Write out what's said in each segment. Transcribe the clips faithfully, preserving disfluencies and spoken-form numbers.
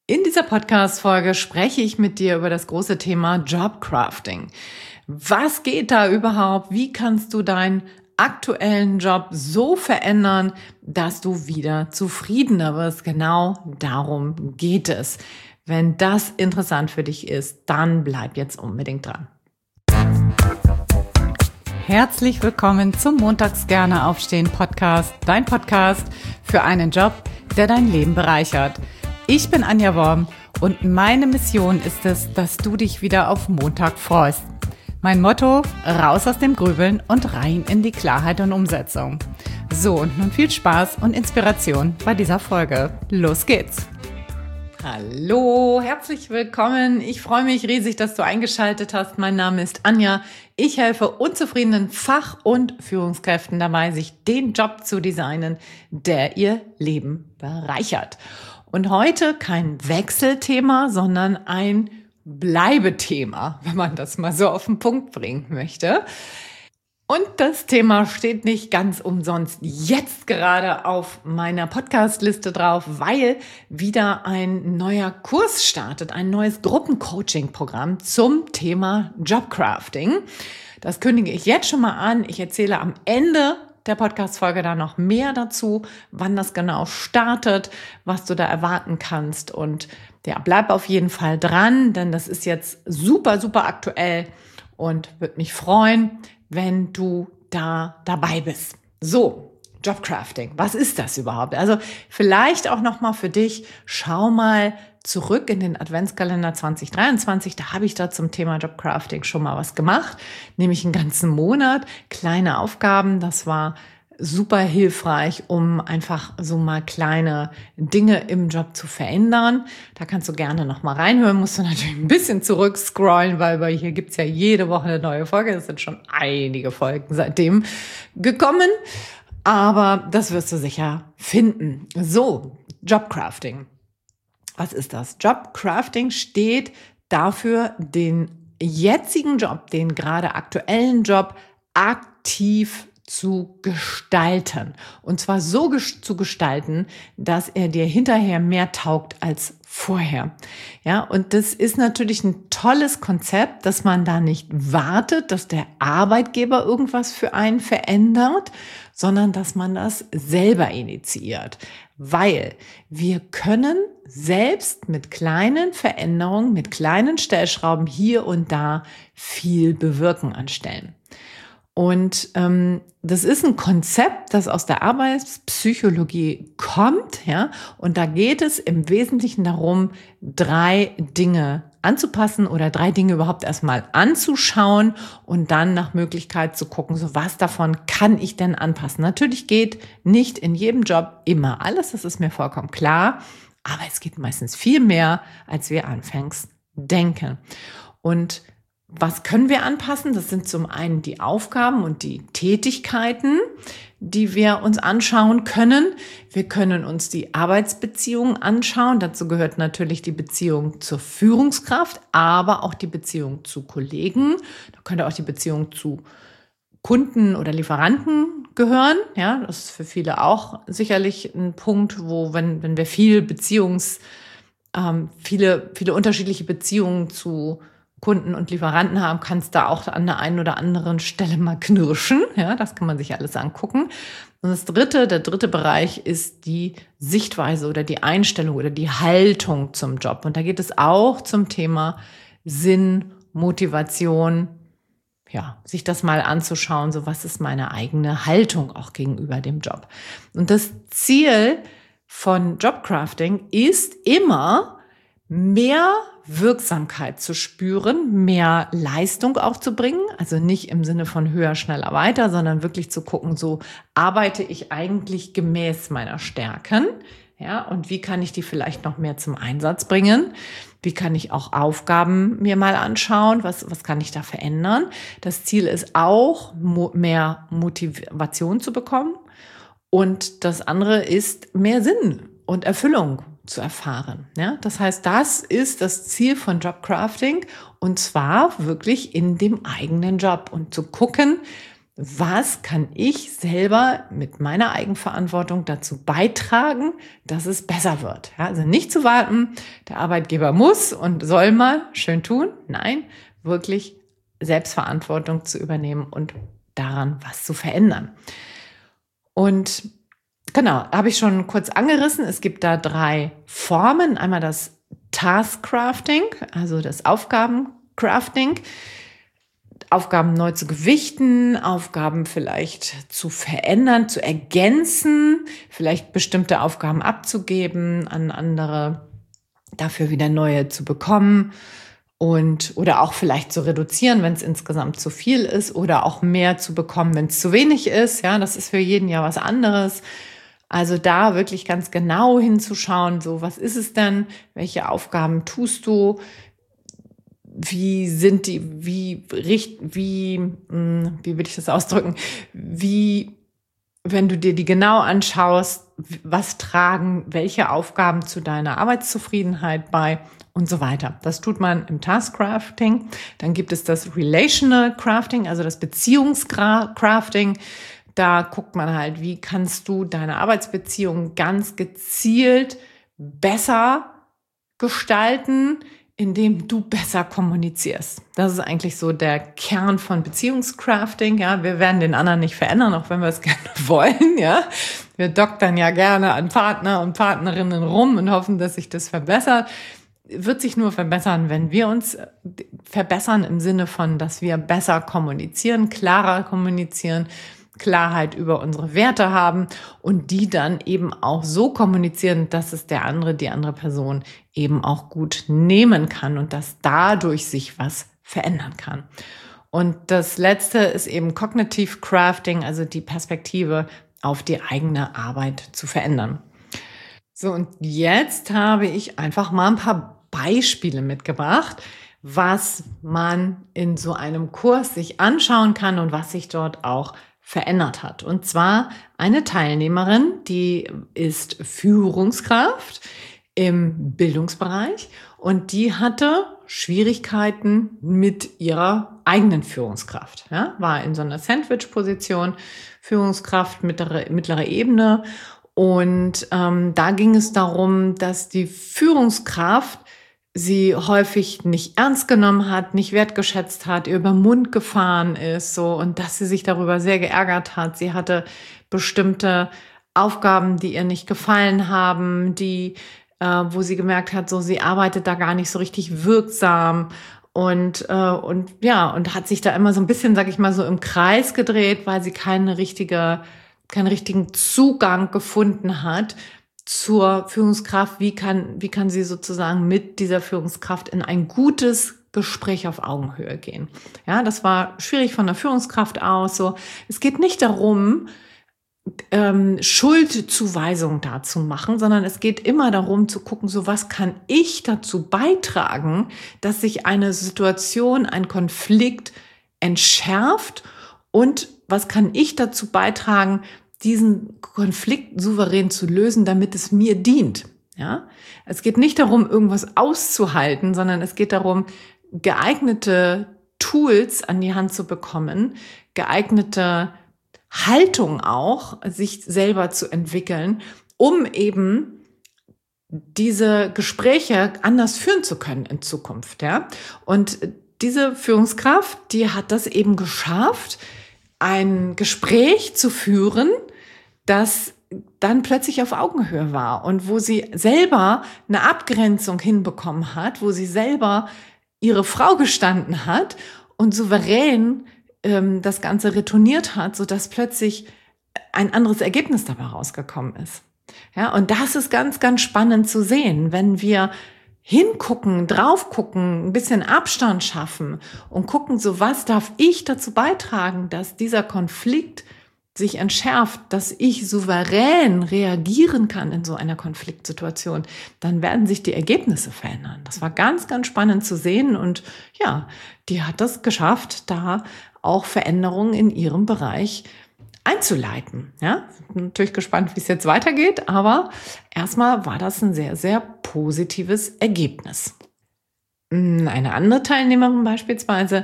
In dieser Podcast-Folge spreche ich mit dir über das große Thema Jobcrafting. Was geht da überhaupt? Wie kannst du deinen aktuellen Job so verändern, dass du wieder zufriedener wirst? Genau darum geht es. Wenn das interessant für dich ist, dann bleib jetzt unbedingt dran. Herzlich willkommen zum Montags gerne aufstehen Podcast, dein Podcast für einen Job, der dein Leben bereichert. Ich bin Anja Worm und meine Mission ist es, dass du dich wieder auf Montag freust. Mein Motto: raus aus dem Grübeln und rein in die Klarheit und Umsetzung. So, und nun viel Spaß und Inspiration bei dieser Folge. Los geht's! Hallo, herzlich willkommen. Ich freue mich riesig, dass du eingeschaltet hast. Mein Name ist Anja. Ich helfe unzufriedenen Fach- und Führungskräften dabei, sich den Job zu designen, der ihr Leben bereichert. Und heute kein Wechselthema, sondern ein Bleibethema, wenn man das mal so auf den Punkt bringen möchte. Und das Thema steht nicht ganz umsonst jetzt gerade auf meiner Podcast-Liste drauf, weil wieder ein neuer Kurs startet, ein neues Gruppencoaching-Programm zum Thema Jobcrafting. Das kündige ich jetzt schon mal an. Ich erzähle am Ende der Podcast-Folge da noch mehr dazu, wann das genau startet, was du da erwarten kannst. Und ja, bleib auf jeden Fall dran, denn das ist jetzt super, super aktuell und würde mich freuen, wenn du da dabei bist. So, Jobcrafting, was ist das überhaupt? Also vielleicht auch nochmal für dich, schau mal zurück in den Adventskalender zwanzig dreiundzwanzig, da habe ich da zum Thema Jobcrafting schon mal was gemacht, nämlich einen ganzen Monat, kleine Aufgaben, das war super hilfreich, um einfach so mal kleine Dinge im Job zu verändern. Da kannst du gerne noch mal reinhören, musst du natürlich ein bisschen zurückscrollen, weil bei hier gibt's ja jede Woche eine neue Folge, es sind schon einige Folgen seitdem gekommen, aber das wirst du sicher finden. So, Jobcrafting. Was ist das? Jobcrafting steht dafür, den jetzigen Job, den gerade aktuellen Job aktiv zu gestalten. Und zwar so ges- zu gestalten, dass er dir hinterher mehr taugt als vorher. Ja, und das ist natürlich ein tolles Konzept, dass man da nicht wartet, dass der Arbeitgeber irgendwas für einen verändert, sondern dass man das selber initiiert. Weil wir können selbst mit kleinen Veränderungen, mit kleinen Stellschrauben hier und da viel bewirken an Stellen. Und ähm, das ist ein Konzept, das aus der Arbeitspsychologie kommt, ja. Und da geht es im Wesentlichen darum, drei Dinge anzupassen oder drei Dinge überhaupt erstmal anzuschauen und dann nach Möglichkeit zu gucken, so was davon kann ich denn anpassen. Natürlich geht nicht in jedem Job immer alles, das ist mir vollkommen klar, aber es geht meistens viel mehr, als wir anfangs denken. Und was können wir anpassen? Das sind zum einen die Aufgaben und die Tätigkeiten, die wir uns anschauen können. Wir können uns die Arbeitsbeziehungen anschauen. Dazu gehört natürlich die Beziehung zur Führungskraft, aber auch die Beziehung zu Kollegen. Da könnte auch die Beziehung zu Kunden oder Lieferanten gehören. Ja, das ist für viele auch sicherlich ein Punkt, wo, wenn, wenn wir viel Beziehungs, ähm, viele, viele unterschiedliche Beziehungen zu Kunden und Lieferanten haben, kann es da auch an der einen oder anderen Stelle mal knirschen. Ja, das kann man sich alles angucken. Und das dritte, der dritte Bereich ist die Sichtweise oder die Einstellung oder die Haltung zum Job. Und da geht es auch zum Thema Sinn, Motivation, ja, sich das mal anzuschauen, so was ist meine eigene Haltung auch gegenüber dem Job. Und das Ziel von Jobcrafting ist immer, mehr Wirksamkeit zu spüren, mehr Leistung auch zu bringen, also nicht im Sinne von höher, schneller, weiter, sondern wirklich zu gucken, so arbeite ich eigentlich gemäß meiner Stärken, ja, und wie kann ich die vielleicht noch mehr zum Einsatz bringen? Wie kann ich auch Aufgaben mir mal anschauen? Was, was kann ich da verändern? Das Ziel ist auch, mo- mehr Motivation zu bekommen. Und das andere ist, mehr Sinn und Erfüllung zu erfahren. Ja, das heißt, das ist das Ziel von Jobcrafting und zwar wirklich in dem eigenen Job und zu gucken, was kann ich selber mit meiner Eigenverantwortung dazu beitragen, dass es besser wird. Ja, also nicht zu warten, der Arbeitgeber muss und soll mal schön tun. Nein, wirklich Selbstverantwortung zu übernehmen und daran was zu verändern. Und genau, habe ich schon kurz angerissen. Es gibt da drei Formen. Einmal das Task Crafting, also das Aufgabencrafting. Aufgaben neu zu gewichten, Aufgaben vielleicht zu verändern, zu ergänzen, vielleicht bestimmte Aufgaben abzugeben, an andere dafür wieder neue zu bekommen und oder auch vielleicht zu reduzieren, wenn es insgesamt zu viel ist, oder auch mehr zu bekommen, wenn es zu wenig ist. Ja, das ist für jeden ja was anderes. Also da wirklich ganz genau hinzuschauen, so was ist es denn, welche Aufgaben tust du, wie sind die, wie, richt, wie, wie will ich das ausdrücken, wie, wenn du dir die genau anschaust, was tragen welche Aufgaben zu deiner Arbeitszufriedenheit bei und so weiter. Das tut man im Task Crafting. Dann gibt es das Relational Crafting, also das Beziehungscrafting. Da guckt man halt, wie kannst du deine Arbeitsbeziehung ganz gezielt besser gestalten, indem du besser kommunizierst. Das ist eigentlich so der Kern von Beziehungscrafting. Ja, wir werden den anderen nicht verändern, auch wenn wir es gerne wollen. Ja, wir doktern ja gerne an Partner und Partnerinnen rum und hoffen, dass sich das verbessert. Wird sich nur verbessern, wenn wir uns verbessern im Sinne von, dass wir besser kommunizieren, klarer kommunizieren, Klarheit über unsere Werte haben und die dann eben auch so kommunizieren, dass es der andere, die andere Person eben auch gut nehmen kann und dass dadurch sich was verändern kann. Und das letzte ist eben Cognitive Crafting, also die Perspektive auf die eigene Arbeit zu verändern. So, und jetzt habe ich einfach mal ein paar Beispiele mitgebracht, was man in so einem Kurs sich anschauen kann und was sich dort auch verändert hat. Und zwar eine Teilnehmerin, die ist Führungskraft im Bildungsbereich und die hatte Schwierigkeiten mit ihrer eigenen Führungskraft. Ja, war in so einer Sandwich-Position, Führungskraft mittlerer, mittlerer Ebene. Und ähm, da ging es darum, dass die Führungskraft sie häufig nicht ernst genommen hat, nicht wertgeschätzt hat, ihr über den Mund gefahren ist, so, und dass sie sich darüber sehr geärgert hat. Sie hatte bestimmte Aufgaben, die ihr nicht gefallen haben, die, äh, wo sie gemerkt hat, so, sie arbeitet da gar nicht so richtig wirksam und, äh, und, ja, und hat sich da immer so ein bisschen, sag ich mal, so im Kreis gedreht, weil sie keine richtige, keinen richtigen Zugang gefunden hat zur Führungskraft. Wie kann, wie kann sie sozusagen mit dieser Führungskraft in ein gutes Gespräch auf Augenhöhe gehen? Ja, das war schwierig von der Führungskraft aus. So, es geht nicht darum, ähm, Schuldzuweisungen da zu machen, sondern es geht immer darum zu gucken, so was kann ich dazu beitragen, dass sich eine Situation, ein Konflikt entschärft und was kann ich dazu beitragen, diesen Konflikt souverän zu lösen, damit es mir dient. Ja? Es geht nicht darum, irgendwas auszuhalten, sondern es geht darum, geeignete Tools an die Hand zu bekommen, geeignete Haltung auch, sich selber zu entwickeln, um eben diese Gespräche anders führen zu können in Zukunft. Ja? Und diese Führungskraft, die hat das eben geschafft, ein Gespräch zu führen, das dann plötzlich auf Augenhöhe war und wo sie selber eine Abgrenzung hinbekommen hat, wo sie selber ihre Frau gestanden hat und souverän ähm, das Ganze retourniert hat, sodass plötzlich ein anderes Ergebnis dabei rausgekommen ist. Ja, und das ist ganz, ganz spannend zu sehen, wenn wir hingucken, drauf gucken, ein bisschen Abstand schaffen und gucken, so was darf ich dazu beitragen, dass dieser Konflikt sich entschärft, dass ich souverän reagieren kann in so einer Konfliktsituation, dann werden sich die Ergebnisse verändern. Das war ganz, ganz spannend zu sehen und ja, die hat das geschafft, da auch Veränderungen in ihrem Bereich einzuleiten. Ja, bin natürlich gespannt, wie es jetzt weitergeht, aber erstmal war das ein sehr, sehr positives Ergebnis. Eine andere Teilnehmerin beispielsweise,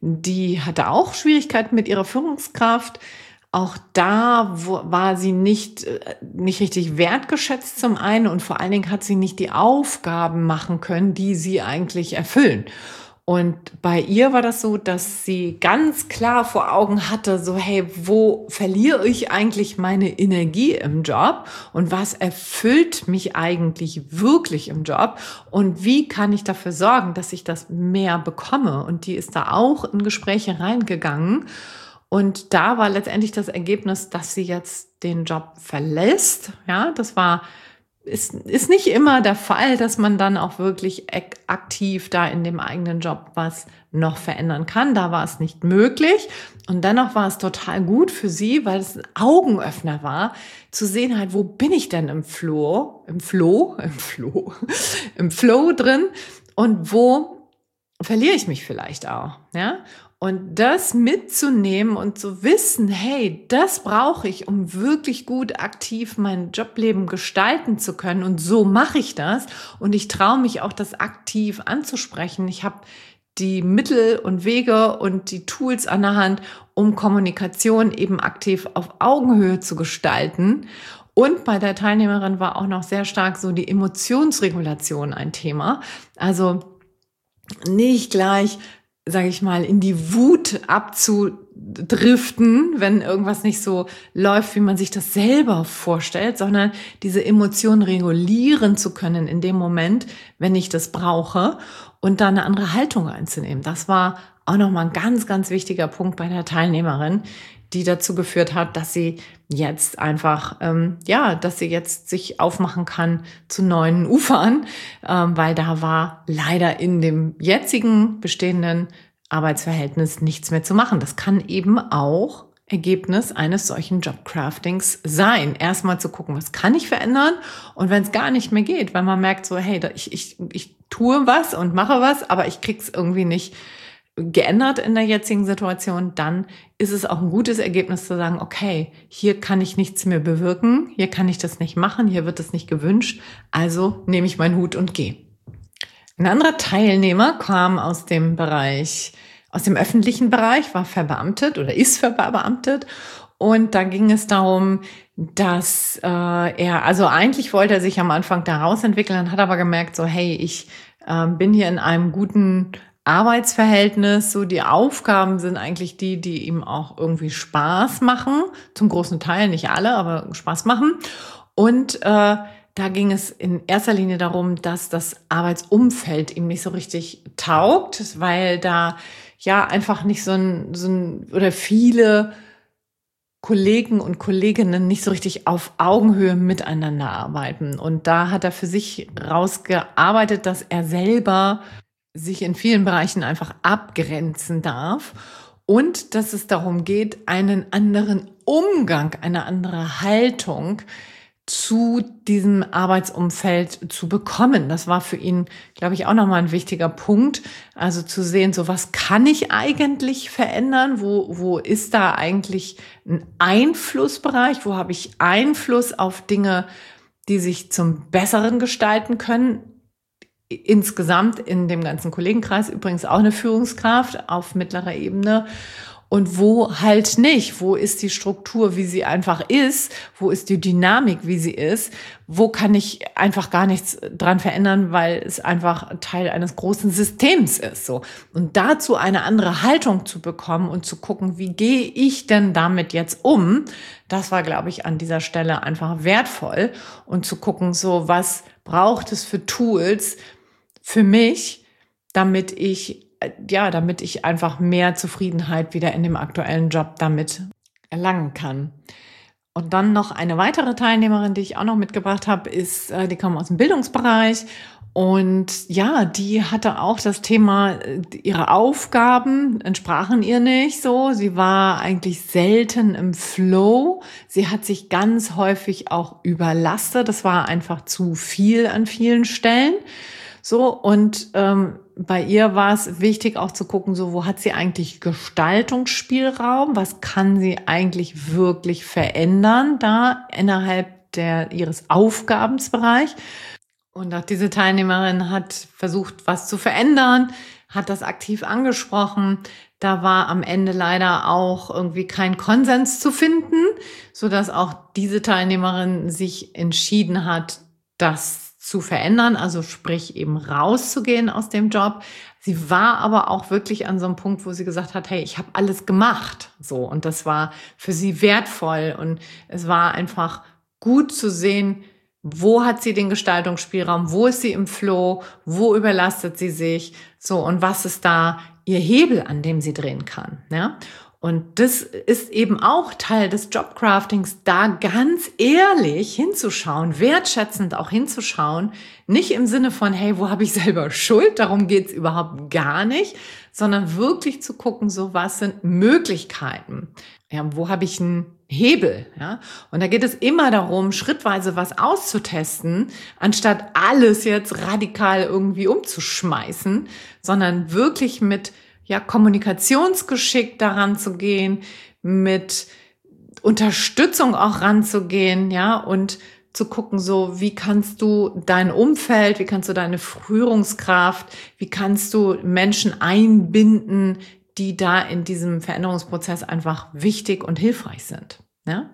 die hatte auch Schwierigkeiten mit ihrer Führungskraft. Auch da war sie nicht, nicht richtig wertgeschätzt zum einen und vor allen Dingen hat sie nicht die Aufgaben machen können, die sie eigentlich erfüllen. Und bei ihr war das so, dass sie ganz klar vor Augen hatte, so hey, wo verliere ich eigentlich meine Energie im Job und was erfüllt mich eigentlich wirklich im Job und wie kann ich dafür sorgen, dass ich das mehr bekomme? Und die ist da auch in Gespräche reingegangen. Und da war letztendlich das Ergebnis, dass sie jetzt den Job verlässt. Ja, das war Ist, ist nicht immer der Fall, dass man dann auch wirklich aktiv da in dem eigenen Job was noch verändern kann. Da war es nicht möglich. Und dennoch war es total gut für sie, weil es ein Augenöffner war, zu sehen halt, wo bin ich denn im Flow, im Flow, im Flow, im Flow drin und wo verliere ich mich vielleicht auch, ja? Und das mitzunehmen und zu wissen, hey, das brauche ich, um wirklich gut aktiv mein Jobleben gestalten zu können. Und so mache ich das. Und ich traue mich auch, das aktiv anzusprechen. Ich habe die Mittel und Wege und die Tools an der Hand, um Kommunikation eben aktiv auf Augenhöhe zu gestalten. Und bei der Teilnehmerin war auch noch sehr stark so die Emotionsregulation ein Thema. Also nicht gleich, sage ich mal, in die Wut abzudriften, wenn irgendwas nicht so läuft, wie man sich das selber vorstellt, sondern diese Emotionen regulieren zu können in dem Moment, wenn ich das brauche und dann eine andere Haltung einzunehmen. Das war auch nochmal ein ganz, ganz wichtiger Punkt bei der Teilnehmerin, die dazu geführt hat, dass sie jetzt einfach, ähm, ja, dass sie jetzt sich aufmachen kann zu neuen Ufern, ähm, weil da war leider in dem jetzigen bestehenden Arbeitsverhältnis nichts mehr zu machen. Das kann eben auch Ergebnis eines solchen Jobcraftings sein. Erstmal zu gucken, was kann ich verändern? Und wenn es gar nicht mehr geht, weil man merkt so, hey, ich, ich, ich tue was und mache was, aber ich krieg's irgendwie nicht geändert in der jetzigen Situation, dann ist es auch ein gutes Ergebnis zu sagen, okay, hier kann ich nichts mehr bewirken, hier kann ich das nicht machen, hier wird das nicht gewünscht, also nehme ich meinen Hut und gehe. Ein anderer Teilnehmer kam aus dem Bereich, aus dem öffentlichen Bereich, war verbeamtet oder ist verbeamtet. Und da ging es darum, dass äh, er, also eigentlich wollte er sich am Anfang da rausentwickeln, hat aber gemerkt, so hey, ich äh, bin hier in einem guten Arbeitsverhältnis, so die Aufgaben sind eigentlich die, die ihm auch irgendwie Spaß machen, zum großen Teil, nicht alle, aber Spaß machen. Und äh, da ging es in erster Linie darum, dass das Arbeitsumfeld ihm nicht so richtig taugt, weil da ja einfach nicht so ein, so ein oder viele Kollegen und Kolleginnen nicht so richtig auf Augenhöhe miteinander arbeiten. Und da hat er für sich rausgearbeitet, dass er selber sich in vielen Bereichen einfach abgrenzen darf und dass es darum geht, einen anderen Umgang, eine andere Haltung zu diesem Arbeitsumfeld zu bekommen. Das war für ihn, glaube ich, auch nochmal ein wichtiger Punkt. Also zu sehen, so was kann ich eigentlich verändern? Wo, wo ist da eigentlich ein Einflussbereich? Wo habe ich Einfluss auf Dinge, die sich zum Besseren gestalten können? Insgesamt in dem ganzen Kollegenkreis übrigens auch eine Führungskraft auf mittlerer Ebene. Und wo halt nicht? Wo ist die Struktur, wie sie einfach ist? Wo ist die Dynamik, wie sie ist? Wo kann ich einfach gar nichts dran verändern, weil es einfach Teil eines großen Systems ist, so. Und dazu eine andere Haltung zu bekommen und zu gucken, wie gehe ich denn damit jetzt um? Das war, glaube ich, an dieser Stelle einfach wertvoll. Und zu gucken, so, was braucht es für Tools für mich, damit ich ja, damit ich einfach mehr Zufriedenheit wieder in dem aktuellen Job damit erlangen kann. Und dann noch eine weitere Teilnehmerin, die ich auch noch mitgebracht habe, ist, die kommt aus dem Bildungsbereich und ja, die hatte auch das Thema, ihre Aufgaben entsprachen ihr nicht so. Sie war eigentlich selten im Flow. Sie hat sich ganz häufig auch überlastet. Das war einfach zu viel an vielen Stellen. So, und ähm, bei ihr war es wichtig auch zu gucken, so wo hat sie eigentlich Gestaltungsspielraum, was kann sie eigentlich wirklich verändern da innerhalb der ihres Aufgabensbereich. Und auch diese Teilnehmerin hat versucht, was zu verändern, hat das aktiv angesprochen. Da war am Ende leider auch irgendwie kein Konsens zu finden, sodass auch diese Teilnehmerin sich entschieden hat, das zu verändern, also sprich eben rauszugehen aus dem Job. Sie war aber auch wirklich an so einem Punkt, wo sie gesagt hat, hey, ich habe alles gemacht. So, und das war für sie wertvoll und es war einfach gut zu sehen, wo hat sie den Gestaltungsspielraum, wo ist sie im Flow, wo überlastet sie sich, so, und was ist da ihr Hebel, an dem sie drehen kann, ja? Und das ist eben auch Teil des Jobcraftings, da ganz ehrlich hinzuschauen, wertschätzend auch hinzuschauen, nicht im Sinne von, hey, wo habe ich selber Schuld, darum geht's überhaupt gar nicht, sondern wirklich zu gucken, so, was sind Möglichkeiten, ja, wo habe ich einen Hebel, ja? Und da geht es immer darum, schrittweise was auszutesten, anstatt alles jetzt radikal irgendwie umzuschmeißen, sondern wirklich mit ja, Kommunikationsgeschick daran zu gehen, mit Unterstützung auch ranzugehen, ja, und zu gucken, so, wie kannst du dein Umfeld, wie kannst du deine Führungskraft, wie kannst du Menschen einbinden, die da in diesem Veränderungsprozess einfach wichtig und hilfreich sind, ja.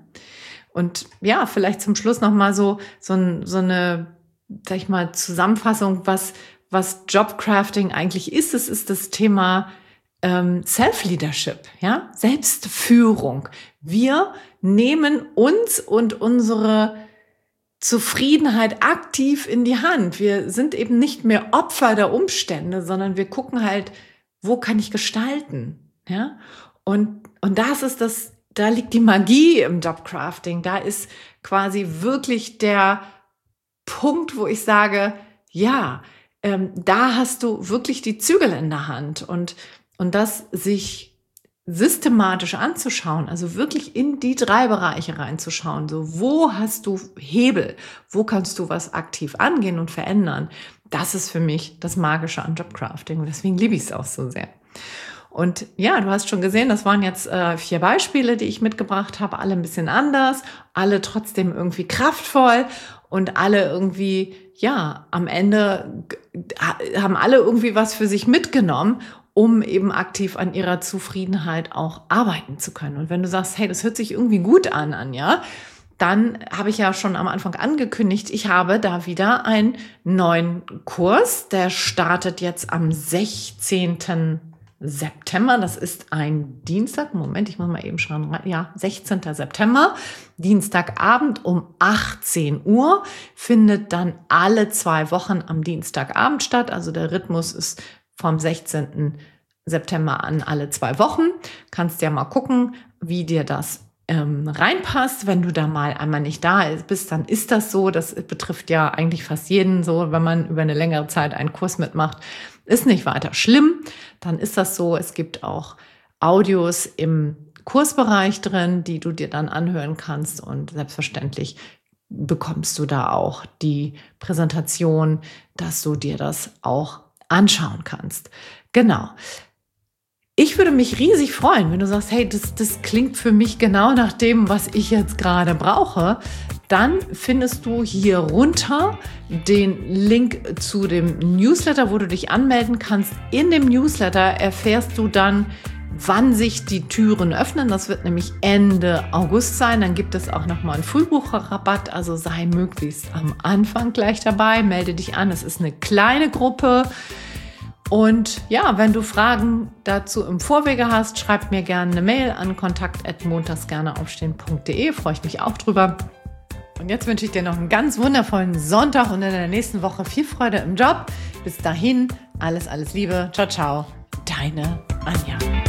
Und ja, vielleicht zum Schluss nochmal so, so, ein, so eine, sag ich mal, Zusammenfassung, was, was Jobcrafting eigentlich ist. Es ist das Thema ähm, Self-Leadership, ja, Selbstführung. Wir nehmen uns und unsere Zufriedenheit aktiv in die Hand. Wir sind eben nicht mehr Opfer der Umstände, sondern wir gucken halt, wo kann ich gestalten, ja? Und, und das ist das, da liegt die Magie im Jobcrafting. Da ist quasi wirklich der Punkt, wo ich sage, ja, ähm, da hast du wirklich die Zügel in der Hand und, und das sich systematisch anzuschauen, also wirklich in die drei Bereiche reinzuschauen. So, wo hast du Hebel? Wo kannst du was aktiv angehen und verändern? Das ist für mich das Magische an Jobcrafting und deswegen liebe ich es auch so sehr. Und ja, du hast schon gesehen, das waren jetzt äh, vier Beispiele, die ich mitgebracht habe, alle ein bisschen anders, alle trotzdem irgendwie kraftvoll und alle irgendwie, ja, am Ende haben alle irgendwie was für sich mitgenommen, um eben aktiv an ihrer Zufriedenheit auch arbeiten zu können. Und wenn du sagst, hey, das hört sich irgendwie gut an, Anja, dann habe ich ja schon am Anfang angekündigt, ich habe da wieder einen neuen Kurs, der startet jetzt am sechzehnten September, das ist ein Dienstag, Moment, ich muss mal eben schauen, ja, sechzehnten September, Dienstagabend um achtzehn Uhr, findet dann alle zwei Wochen am Dienstagabend statt, also der Rhythmus ist vom sechzehnten September an alle zwei Wochen, kannst ja mal gucken, wie dir das ähm, reinpasst, wenn du da mal einmal nicht da bist, dann ist das so, das betrifft ja eigentlich fast jeden so, wenn man über eine längere Zeit einen Kurs mitmacht, ist nicht weiter schlimm, dann ist das so. Es gibt auch Audios im Kursbereich drin, die du dir dann anhören kannst und selbstverständlich bekommst du da auch die Präsentation, dass du dir das auch anschauen kannst. Genau. Ich würde mich riesig freuen, wenn du sagst, hey, das, das klingt für mich genau nach dem, was ich jetzt gerade brauche. Dann findest du hier runter den Link zu dem Newsletter, wo du dich anmelden kannst. In dem Newsletter erfährst du dann, wann sich die Türen öffnen. Das wird nämlich Ende August sein. Dann gibt es auch nochmal einen Frühbucherrabatt. Also sei möglichst am Anfang gleich dabei. Melde dich an. Es ist eine kleine Gruppe. Und ja, wenn du Fragen dazu im Vorwege hast, schreib mir gerne eine Mail an kontakt at montagsgerneaufstehen punkt de. Freue ich mich auch drüber. Und jetzt wünsche ich dir noch einen ganz wundervollen Sonntag und in der nächsten Woche viel Freude im Job. Bis dahin, alles, alles Liebe. Ciao, ciao. Deine Anja.